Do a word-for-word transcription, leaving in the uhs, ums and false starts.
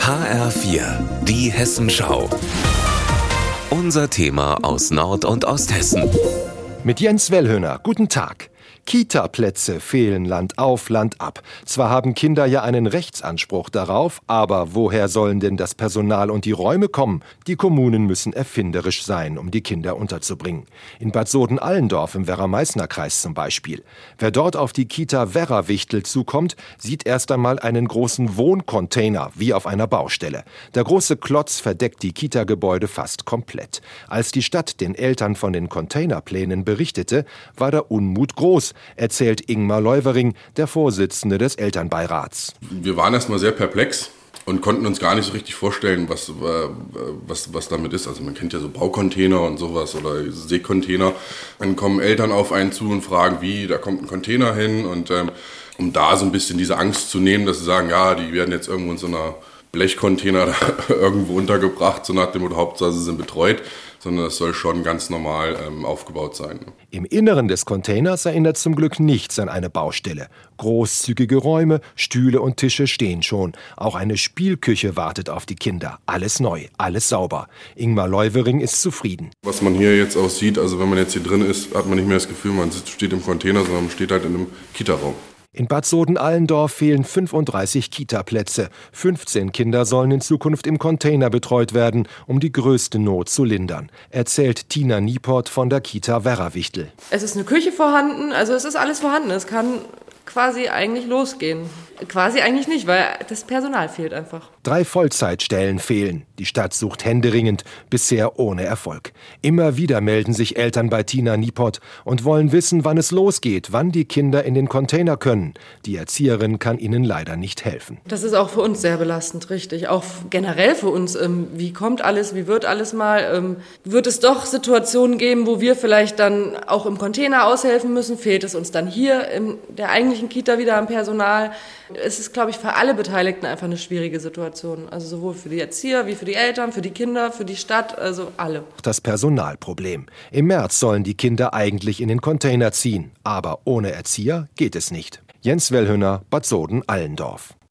H R vier, die Hessenschau. Unser Thema aus Nord- und Osthessen. Mit Jens Wellhöner, guten Tag. Kita-Plätze fehlen Land auf, Land ab. Zwar haben Kinder ja einen Rechtsanspruch darauf, aber woher sollen denn das Personal und die Räume kommen? Die Kommunen müssen erfinderisch sein, um die Kinder unterzubringen. In Bad Soden-Allendorf im Werra-Meißner-Kreis zum Beispiel. Wer dort auf die Kita Werra-Wichtel zukommt, sieht erst einmal einen großen Wohncontainer, wie auf einer Baustelle. Der große Klotz verdeckt die Kita-Gebäude fast komplett. Als die Stadt den Eltern von den Containerplänen berichtete, war der Unmut groß, erzählt Ingmar Leuwering, der Vorsitzende des Elternbeirats. Wir waren erstmal sehr perplex und konnten uns gar nicht so richtig vorstellen, was, was, was damit ist. Also man kennt ja so Baucontainer und sowas oder Seekontainer. Dann kommen Eltern auf einen zu und fragen, wie, da kommt ein Container hin. Und ähm, um da so ein bisschen diese Angst zu nehmen, dass sie sagen, ja, die werden jetzt irgendwo in so einer Blechcontainer irgendwo untergebracht, so nach dem Motto, Hauptsache sie sind betreut, sondern es soll schon ganz normal ähm, aufgebaut sein. Im Inneren des Containers erinnert zum Glück nichts an eine Baustelle. Großzügige Räume, Stühle und Tische stehen schon. Auch eine Spielküche wartet auf die Kinder. Alles neu, alles sauber. Ingmar Leuwering ist zufrieden. Was man hier jetzt auch sieht, also wenn man jetzt hier drin ist, hat man nicht mehr das Gefühl, man sitzt, steht im Container, sondern man steht halt in einem Kita-Raum. In Bad Soden-Allendorf fehlen fünfunddreißig Kita-Plätze. fünfzehn Kinder sollen in Zukunft im Container betreut werden, um die größte Not zu lindern, erzählt Tina Nieport von der Kita Werra-Wichtel. Es ist eine Küche vorhanden, also es ist alles vorhanden. Es kann quasi eigentlich losgehen. Quasi eigentlich nicht, weil das Personal fehlt einfach. Drei Vollzeitstellen fehlen. Die Stadt sucht händeringend, bisher ohne Erfolg. Immer wieder melden sich Eltern bei Tina Nieport und wollen wissen, wann es losgeht, wann die Kinder in den Container können. Die Erzieherin kann ihnen leider nicht helfen. Das ist auch für uns sehr belastend, richtig. Auch generell für uns. Ähm, wie kommt alles, wie wird alles mal? Ähm, wird es doch Situationen geben, wo wir vielleicht dann auch im Container aushelfen müssen? Fehlt es uns dann hier in der eigentlichen Kita wieder am Personal? Es ist, glaube ich, für alle Beteiligten einfach eine schwierige Situation. Also sowohl für die Erzieher wie für die Eltern, für die Kinder, für die Stadt, also alle. Das Personalproblem. Im März sollen die Kinder eigentlich in den Container ziehen. Aber ohne Erzieher geht es nicht. Jens Wellhöner, Bad Soden-Allendorf.